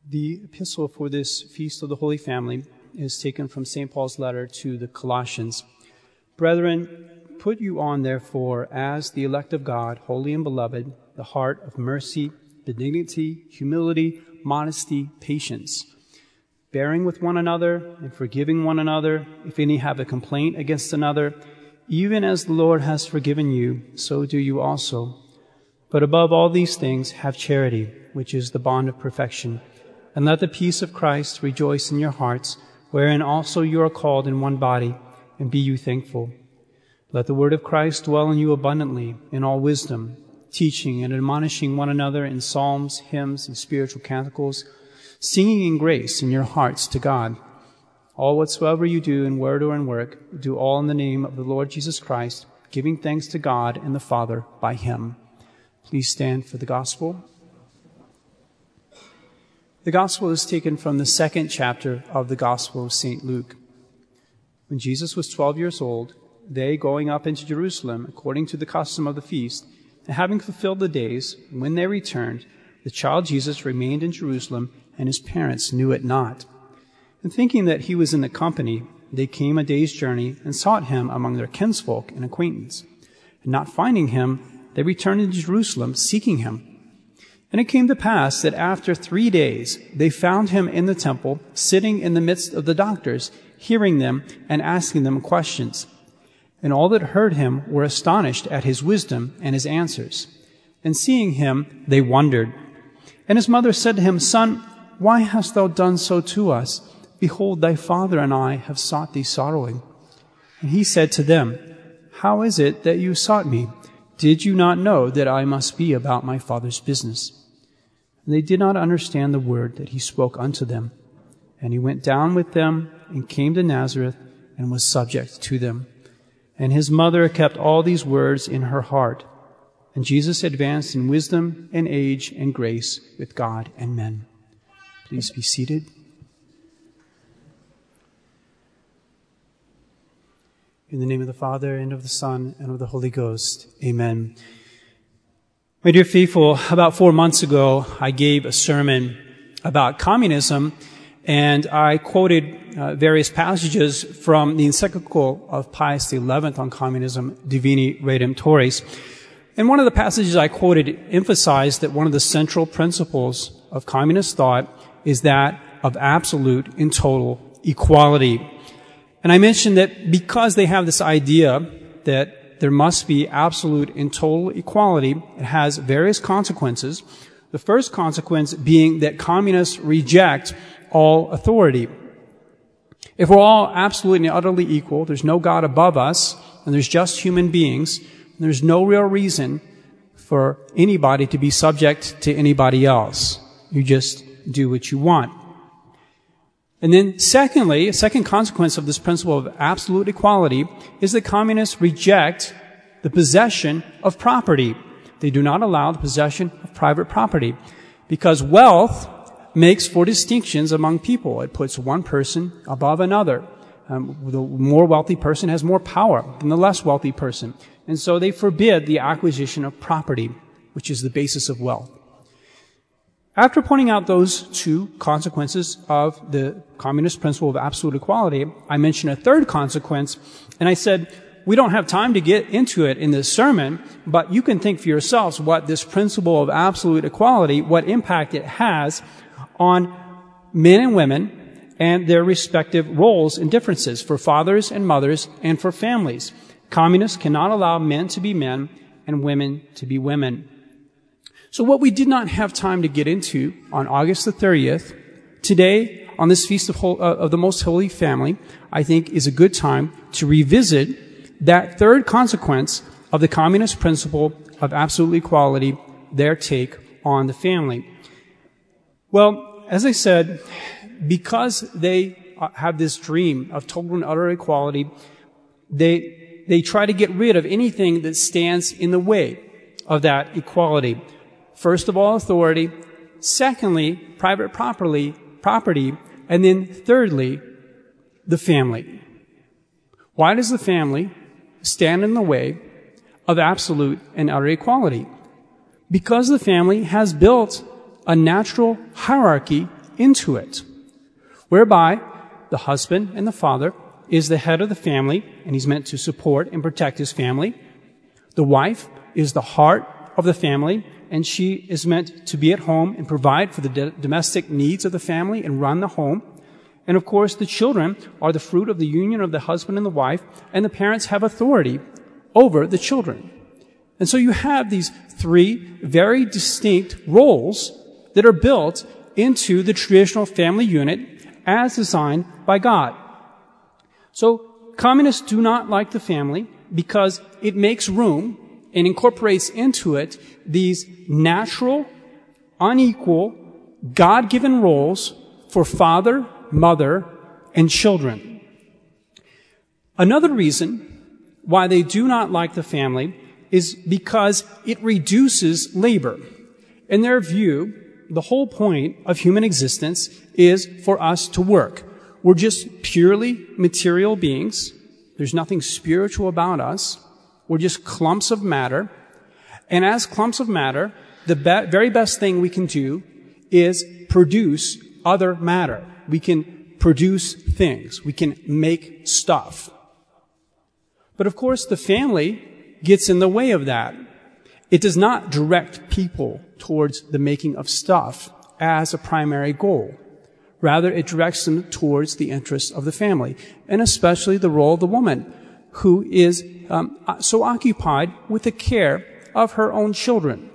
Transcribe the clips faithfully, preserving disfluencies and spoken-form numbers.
The epistle for this Feast of the Holy Family is taken from Saint Paul's letter to the Colossians. Brethren, put you on, therefore, as the elect of God, holy and beloved, the heart of mercy, benignity, humility, modesty, patience, bearing with one another and forgiving one another, if any have a complaint against another, even as the Lord has forgiven you, so do you also. But above all these things, have charity, which is the bond of perfection. And let the peace of Christ rejoice in your hearts, wherein also you are called in one body, and be you thankful. Let the word of Christ dwell in you abundantly, in all wisdom, teaching and admonishing one another in psalms, hymns, and spiritual canticles, singing in grace in your hearts to God. All whatsoever you do in word or in work, do all in the name of the Lord Jesus Christ, giving thanks to God and the Father by him. Please stand for the gospel. The gospel is taken from the second chapter of the Gospel of Saint Luke. When Jesus was twelve years old, they, going up into Jerusalem according to the custom of the feast, and having fulfilled the days, when they returned, the child Jesus remained in Jerusalem, and his parents knew it not. And thinking that he was in the company, they came a day's journey and sought him among their kinsfolk and acquaintance. And not finding him, they returned into Jerusalem, seeking him. And it came to pass that after three days they found him in the temple, sitting in the midst of the doctors, hearing them and asking them questions. And all that heard him were astonished at his wisdom and his answers. And seeing him, they wondered. And his mother said to him, Son, why hast thou done so to us? Behold, thy father and I have sought thee sorrowing. And he said to them, How is it that you sought me? Did you not know that I must be about my Father's business? And they did not understand the word that he spoke unto them. And he went down with them and came to Nazareth and was subject to them. And his mother kept all these words in her heart. And Jesus advanced in wisdom and age and grace with God and men. Please be seated. In the name of the Father, and of the Son, and of the Holy Ghost. Amen. My dear faithful, about four months ago, I gave a sermon about communism, and I quoted uh, various passages from the encyclical of Pius the eleventh on communism, Divini Redemptoris. And one of the passages I quoted emphasized that one of the central principles of communist thought is that of absolute and total equality. And I mentioned that because they have this idea that there must be absolute and total equality, it has various consequences. The first consequence being that communists reject all authority. If we're all absolutely and utterly equal, there's no God above us, and there's just human beings, and there's no real reason for anybody to be subject to anybody else. You just do what you want. And then secondly, a second consequence of this principle of absolute equality is that communists reject the possession of property. They do not allow the possession of private property because wealth makes for distinctions among people. It puts one person above another. Um, the more wealthy person has more power than the less wealthy person. And so they forbid the acquisition of property, which is the basis of wealth. After pointing out those two consequences of the communist principle of absolute equality, I mentioned a third consequence, and I said, we don't have time to get into it in this sermon, but you can think for yourselves what this principle of absolute equality, what impact it has on men and women and their respective roles and differences for fathers and mothers and for families. Communists cannot allow men to be men and women to be women. So what we did not have time to get into on August the thirtieth, today, on this Feast of, Hol- uh, of the Most Holy Family, I think is a good time to revisit that third consequence of the communist principle of absolute equality, their take on the family. Well, as I said, because they have this dream of total and utter equality, they, they try to get rid of anything that stands in the way of that equality. First of all, authority. Secondly, private property, property. And then thirdly, the family. Why does the family stand in the way of absolute and utter equality? Because the family has built a natural hierarchy into it, whereby the husband and the father is the head of the family, and he's meant to support and protect his family. The wife is the heart of the family, and she is meant to be at home and provide for the de- domestic needs of the family and run the home. And of course, the children are the fruit of the union of the husband and the wife, and the parents have authority over the children. And so you have these three very distinct roles that are built into the traditional family unit as designed by God. So communists do not like the family because it makes room and incorporates into it these natural, unequal, God-given roles for father, mother, and children. Another reason why they do not like the family is because it reduces labor. In their view, the whole point of human existence is for us to work. We're just purely material beings. There's nothing spiritual about us. We're just clumps of matter. And as clumps of matter, the be- very best thing we can do is produce other matter. We can produce things. We can make stuff. But of course, the family gets in the way of that. It does not direct people towards the making of stuff as a primary goal. Rather, it directs them towards the interests of the family, and especially the role of the woman, who is um, so occupied with the care of her own children.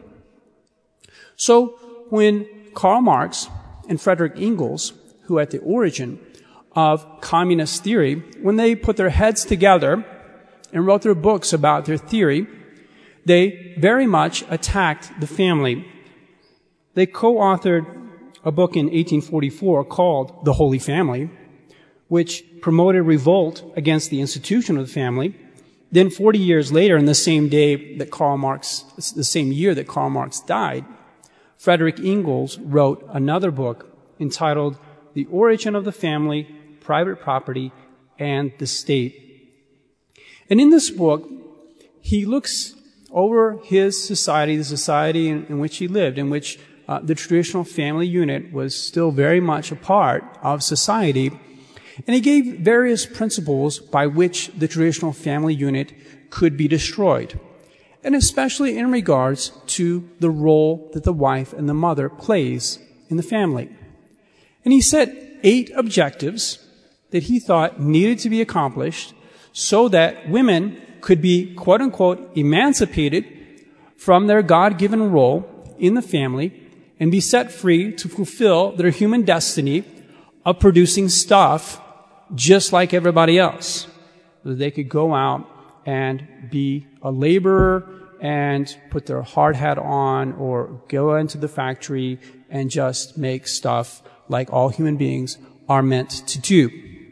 So when Karl Marx and Frederick Engels, who are at the origin of communist theory, when they put their heads together and wrote their books about their theory, they very much attacked the family. They co-authored a book in eighteen forty-four called The Holy Family, which promoted revolt against the institution of the family. Then forty years later, in the same day that Karl Marx, the same year that Karl Marx died, Frederick Engels wrote another book entitled The Origin of the Family, Private Property, and the State. And in this book, he looks over his society, the society in, in which he lived, in which uh, the traditional family unit was still very much a part of society. And he gave various principles by which the traditional family unit could be destroyed, and especially in regards to the role that the wife and the mother plays in the family. And he set eight objectives that he thought needed to be accomplished so that women could be, quote unquote, emancipated from their God-given role in the family and be set free to fulfill their human destiny of producing stuff just like everybody else. So they could go out and be a laborer and put their hard hat on or go into the factory and just make stuff like all human beings are meant to do.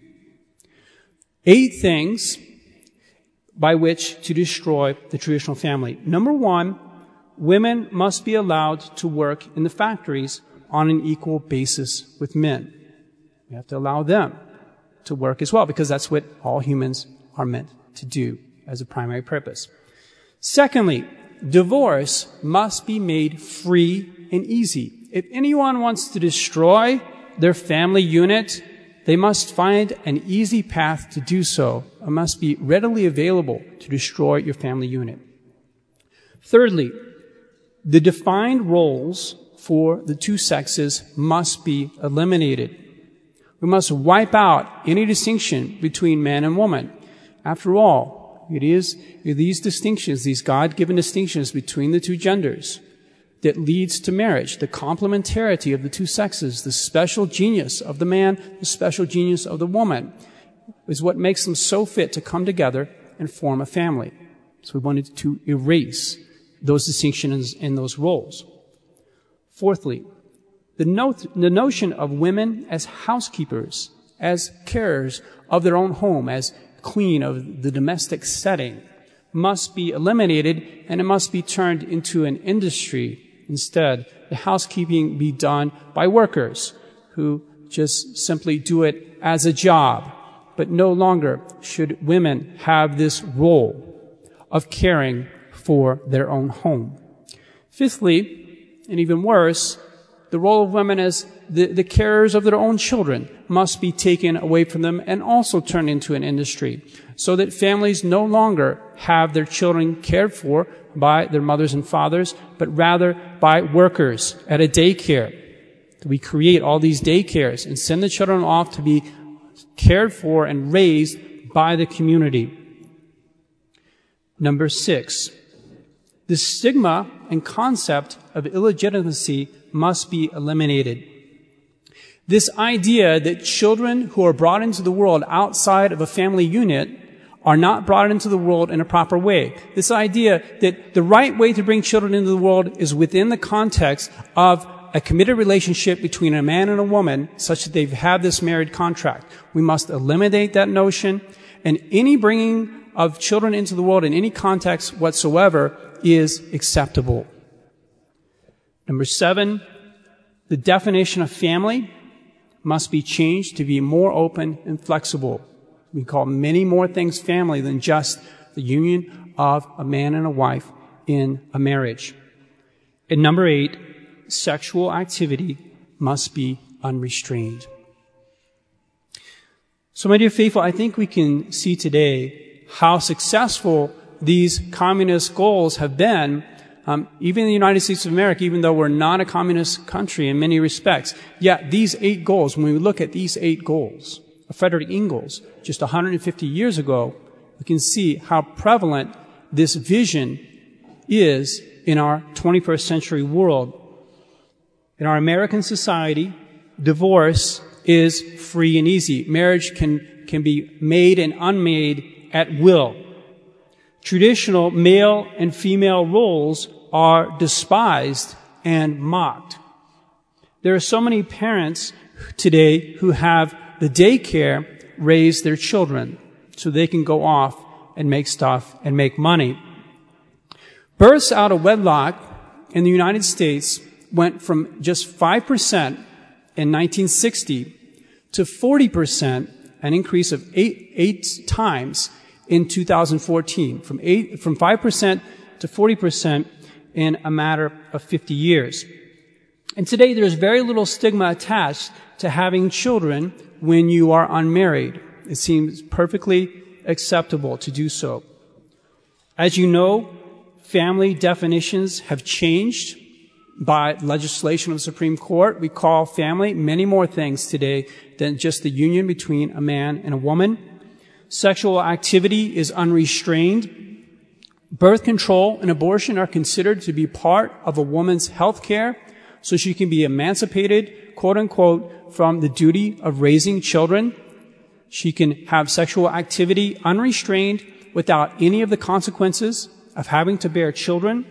Eight things by which to destroy the traditional family. Number one, women must be allowed to work in the factories on an equal basis with men. We have to allow them to work as well, because that's what all humans are meant to do as a primary purpose. Secondly, divorce must be made free and easy. If anyone wants to destroy their family unit, they must find an easy path to do so. It must be readily available to destroy your family unit. Thirdly, the defined roles for the two sexes must be eliminated. We must wipe out any distinction between man and woman. After all, it is these distinctions, these God-given distinctions between the two genders, that leads to marriage, the complementarity of the two sexes, the special genius of the man, the special genius of the woman, is what makes them so fit to come together and form a family. So we wanted to erase those distinctions and those roles. Fourthly, the, no- the notion of women as housekeepers, as carers of their own home, as queen of the domestic setting, must be eliminated, and it must be turned into an industry. Instead, the housekeeping be done by workers who just simply do it as a job. But no longer should women have this role of caring for their own home. Fifthly, and even worse, The role of women as the, the carers of their own children must be taken away from them and also turned into an industry so that families no longer have their children cared for by their mothers and fathers, but rather by workers at a daycare. We create all these daycares and send the children off to be cared for and raised by the community. Number six, the stigma and concept of illegitimacy must be eliminated. This idea that children who are brought into the world outside of a family unit are not brought into the world in a proper way. This idea that the right way to bring children into the world is within the context of a committed relationship between a man and a woman such that they've had this married contract. We must eliminate that notion, and any bringing of children into the world in any context whatsoever is acceptable. Number seven, the definition of family must be changed to be more open and flexible. We call many more things family than just the union of a man and a wife in a marriage. And number eight, sexual activity must be unrestrained. So, my dear faithful, I think we can see today how successful these communist goals have been. Um, even in the United States of America, even though we're not a communist country in many respects, yet these eight goals, when we look at these eight goals of Frederick Engels just one hundred fifty years ago, we can see how prevalent this vision is in our twenty-first century world. In our American society, divorce is free and easy. Marriage can, can be made and unmade at will. Traditional male and female roles are despised and mocked. There are so many parents today who have the daycare raise their children so they can go off and make stuff and make money. Births out of wedlock in the United States went from just five percent in nineteen sixty to forty percent, an increase of eight, eight times in two thousand fourteen, from eight, from five percent to forty percent in a matter of fifty years. And today there's very little stigma attached to having children when you are unmarried. It seems perfectly acceptable to do so. As you know, family definitions have changed by legislation of the Supreme Court. We call family many more things today than just the union between a man and a woman. Sexual activity is unrestrained. Birth control and abortion are considered to be part of a woman's health care, so she can be emancipated, quote unquote, from the duty of raising children. She can have sexual activity unrestrained without any of the consequences of having to bear children.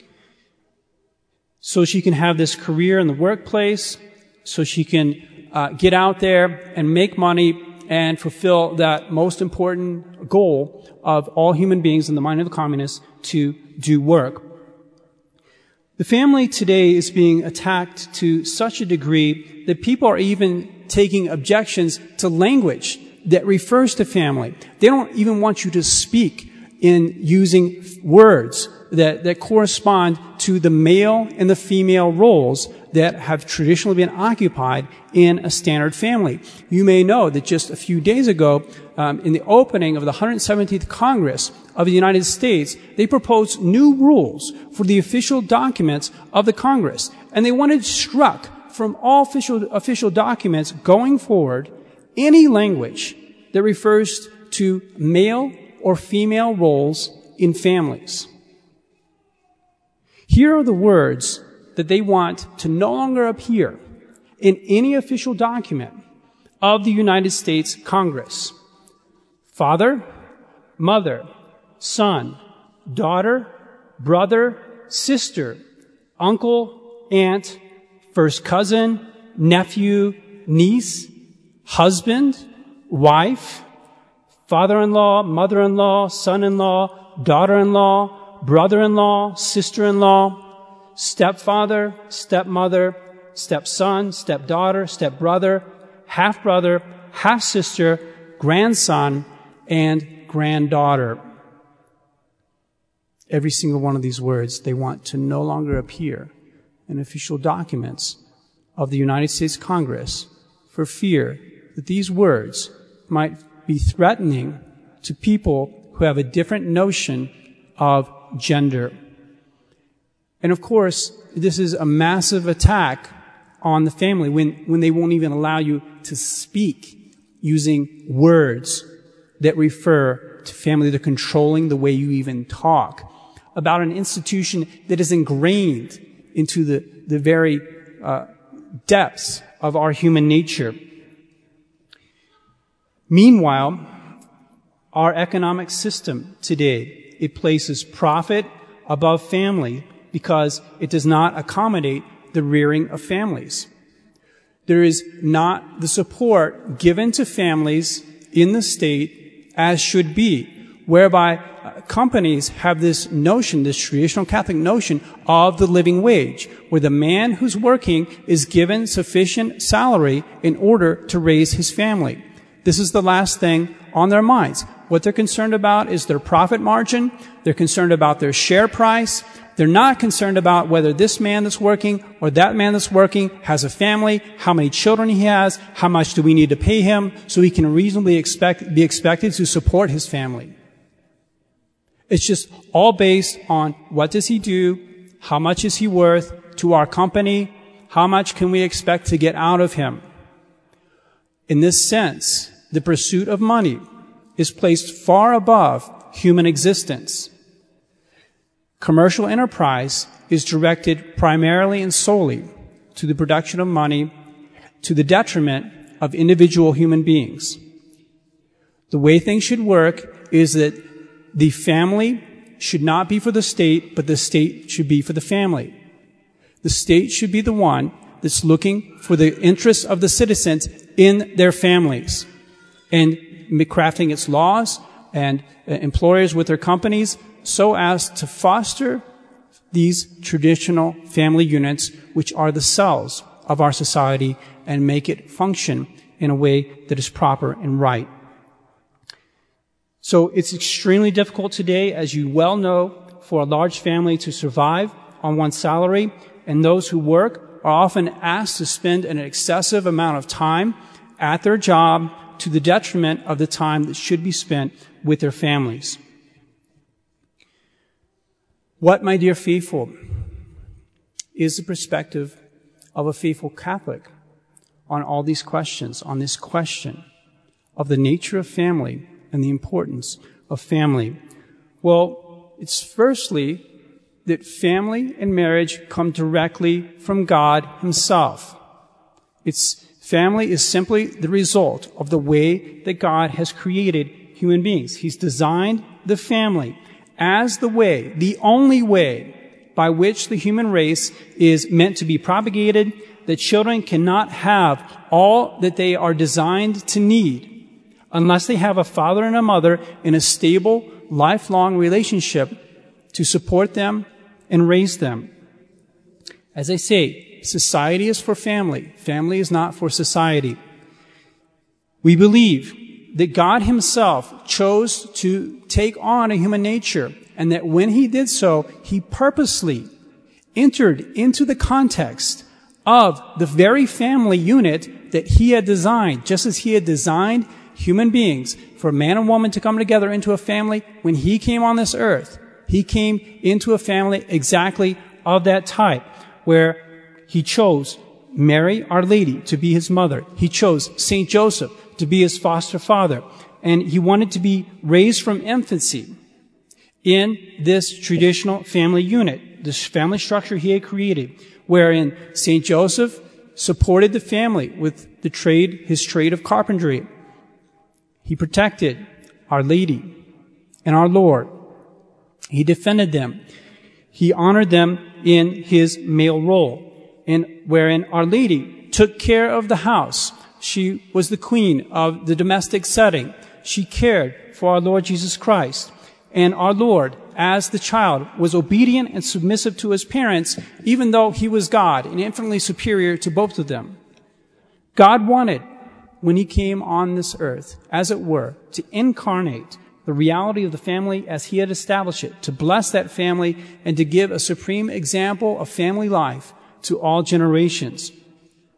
So she can have this career in the workplace, so she can uh, get out there and make money and fulfill that most important goal of all human beings in the mind of the communists, to do work. The family today is being attacked to such a degree that people are even taking objections to language that refers to family. They don't even want you to speak in using words that, that correspond to the male and the female roles that have traditionally been occupied in a standard family. You may know that just a few days ago, um, in the opening of the one hundred seventeenth Congress of the United States, they proposed new rules for the official documents of the Congress. And they wanted struck from all official, official documents going forward any language that refers to male or female roles in families. Here are the words that they want to no longer appear in any official document of the United States Congress. Father, mother, son, daughter, brother, sister, uncle, aunt, first cousin, nephew, niece, husband, wife, father-in-law, mother-in-law, son-in-law, daughter-in-law, brother-in-law, sister-in-law, stepfather, stepmother, stepson, stepdaughter, stepbrother, half-brother, half-sister, grandson, and granddaughter. Every single one of these words they want to no longer appear in official documents of the United States Congress for fear that these words might be threatening to people who have a different notion of gender. And of course, this is a massive attack on the family when, when they won't even allow you to speak using words that refer to family. They're controlling the way you even talk about an institution that is ingrained into the, the very uh, depths of our human nature. Meanwhile, our economic system today, it places profit above family because it does not accommodate the rearing of families. There is not the support given to families in the state as should be, whereby uh, companies have this notion, this traditional Catholic notion of the living wage, where the man who's working is given sufficient salary in order to raise his family. This is the last thing on their minds. What they're concerned about is their profit margin. They're concerned about their share price. They're not concerned about whether this man that's working or that man that's working has a family, how many children he has, how much do we need to pay him so he can reasonably expect, be expected to support his family. It's just all based on what does he do, how much is he worth to our company, how much can we expect to get out of him. In this sense, the pursuit of money is placed far above human existence. Commercial enterprise is directed primarily and solely to the production of money to the detriment of individual human beings. The way things should work is that the family should not be for the state, but the state should be for the family. The state should be the one that's looking for the interests of the citizens in their families and crafting its laws and uh, employers with their companies so as to foster these traditional family units, which are the cells of our society, and make it function in a way that is proper and right. So it's extremely difficult today, as you well know, for a large family to survive on one salary, and those who work are often asked to spend an excessive amount of time at their job to the detriment of the time that should be spent with their families. What, my dear faithful, is the perspective of a faithful Catholic on all these questions, on this question of the nature of family and the importance of family? Well, it's firstly that family and marriage come directly from God Himself. It's family is simply the result of the way that God has created human beings. He's designed the family as the way, the only way by which the human race is meant to be propagated, that children cannot have all that they are designed to need unless they have a father and a mother in a stable, lifelong relationship to support them and raise them. As I say, society is for family. Family is not for society. We believe that God Himself chose to take on a human nature, and that when He did so, He purposely entered into the context of the very family unit that He had designed, just as He had designed human beings for a man and woman to come together into a family. When He came on this earth, He came into a family exactly of that type, where He chose Mary, Our Lady, to be His mother. He chose Saint Joseph to be His foster father. And He wanted to be raised from infancy in this traditional family unit, this family structure He had created, wherein Saint Joseph supported the family with the trade, his trade of carpentry. He protected Our Lady and our Lord. He defended them. He honored them in His male role, and wherein Our Lady took care of the house. She was the queen of the domestic setting. She cared for our Lord Jesus Christ. And our Lord, as the child, was obedient and submissive to His parents, even though He was God and infinitely superior to both of them. God wanted, when He came on this earth, as it were, to incarnate the reality of the family as He had established it, to bless that family and to give a supreme example of family life to all generations.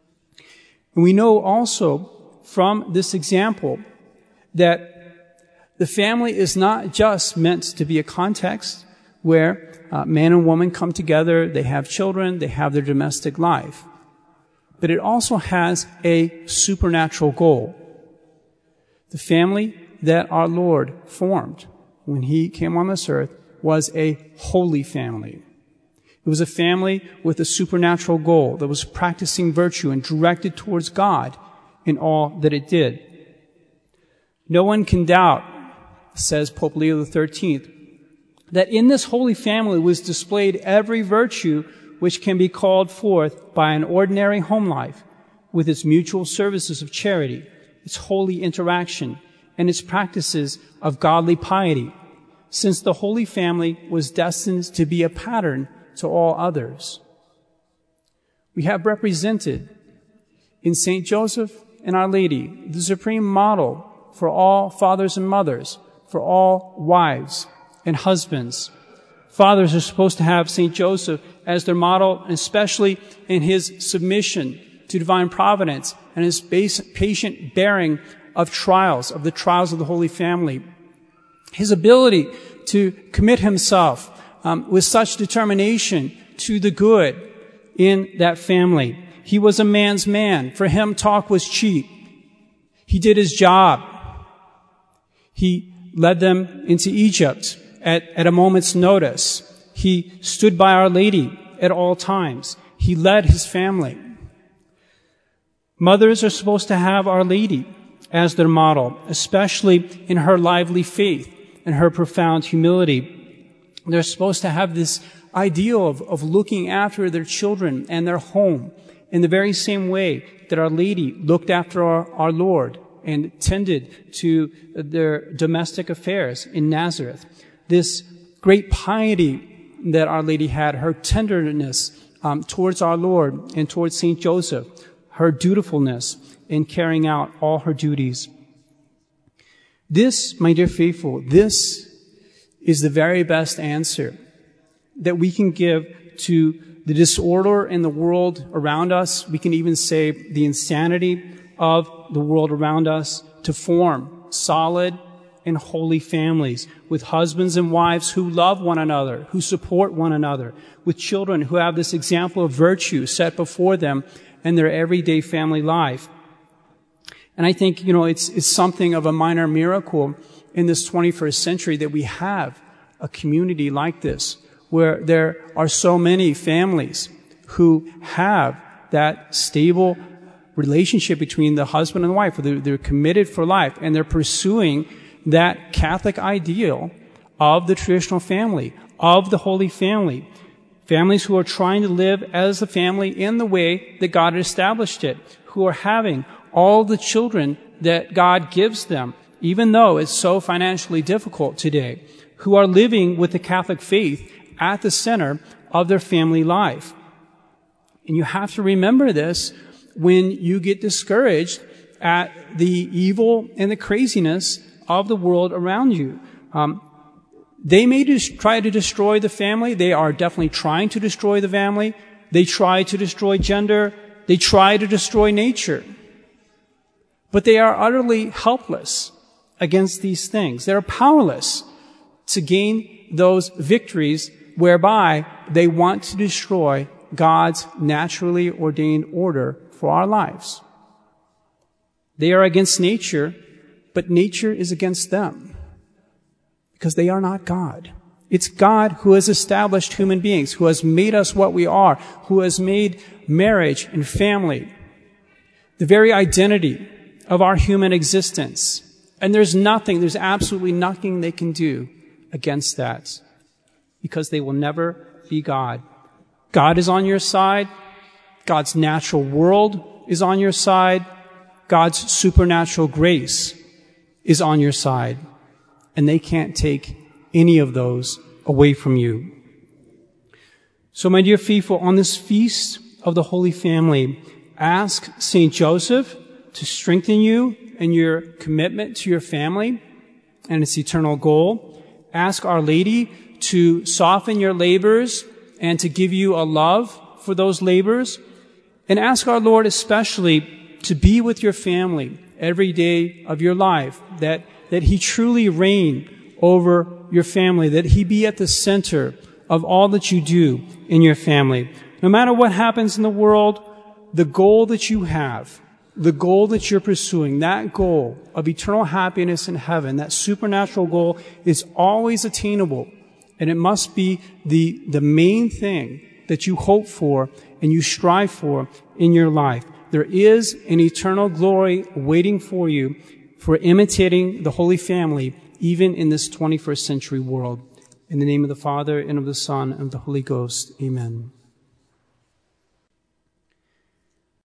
And we know also from this example that the family is not just meant to be a context where uh, man and woman come together, they have children, they have their domestic life. But it also has a supernatural goal. The family that our Lord formed when He came on this earth was a holy family. It was a family with a supernatural goal that was practicing virtue and directed towards God in all that it did. No one can doubt, says Pope Leo the thirteenth, that in this holy family was displayed every virtue which can be called forth by an ordinary home life with its mutual services of charity, its holy interaction, and its practices of godly piety, since the Holy Family was destined to be a pattern to all others. We have represented in Saint Joseph and Our Lady the supreme model for all fathers and mothers, for all wives and husbands. Fathers are supposed to have Saint Joseph as their model, especially in his submission to divine providence and his patient bearing of trials, of the trials of the Holy Family. His ability to commit himself um, with such determination to the good in that family. He was a man's man. For him, talk was cheap. He did his job. He led them into Egypt at, at a moment's notice. He stood by Our Lady at all times. He led his family. Mothers are supposed to have Our Lady as their model, especially in her lively faith and her profound humility. They're supposed to have this ideal of, of looking after their children and their home in the very same way that Our Lady looked after our, our Lord and tended to their domestic affairs in Nazareth. This great piety that Our Lady had, her tenderness um, towards our Lord and towards Saint Joseph, her dutifulness in carrying out all her duties. This, my dear faithful, this is the very best answer that we can give to the disorder in the world around us. We can even say the insanity of the world around us, to form solid and holy families with husbands and wives who love one another, who support one another, with children who have this example of virtue set before them in their everyday family life. And I think, you know, it's, it's something of a minor miracle in this twenty-first century that we have a community like this, where there are so many families who have that stable relationship between the husband and the wife. They're, they're committed for life, and they're pursuing that Catholic ideal of the traditional family, of the Holy Family. Families who are trying to live as a family in the way that God established it, who are having all the children that God gives them, even though it's so financially difficult today, who are living with the Catholic faith at the center of their family life. And you have to remember this when you get discouraged at the evil and the craziness of the world around you. Um, they may just try to destroy the family. They are definitely trying to destroy the family. They try to destroy gender. They try to destroy nature. But they are utterly helpless against these things. They're powerless to gain those victories whereby they want to destroy God's naturally ordained order for our lives. They are against nature, but nature is against them because they are not God. It's God who has established human beings, who has made us what we are, who has made marriage and family the very identity of our human existence. And there's nothing, there's absolutely nothing they can do against that, because they will never be God. God is on your side. God's natural world is on your side. God's supernatural grace is on your side. And they can't take any of those away from you. So, my dear faithful, on this feast of the Holy Family, ask Saint Joseph to strengthen you in your commitment to your family and its eternal goal. Ask Our Lady to soften your labors and to give you a love for those labors. And ask our Lord especially to be with your family every day of your life, that, that He truly reign over your family, that He be at the center of all that you do in your family. No matter what happens in the world, the goal that you have, the goal that you're pursuing, that goal of eternal happiness in heaven, that supernatural goal is always attainable. And it must be the, the main thing that you hope for and you strive for in your life. There is an eternal glory waiting for you for imitating the Holy Family, even in this twenty-first century world. In the name of the Father, and of the Son, and of the Holy Ghost. Amen.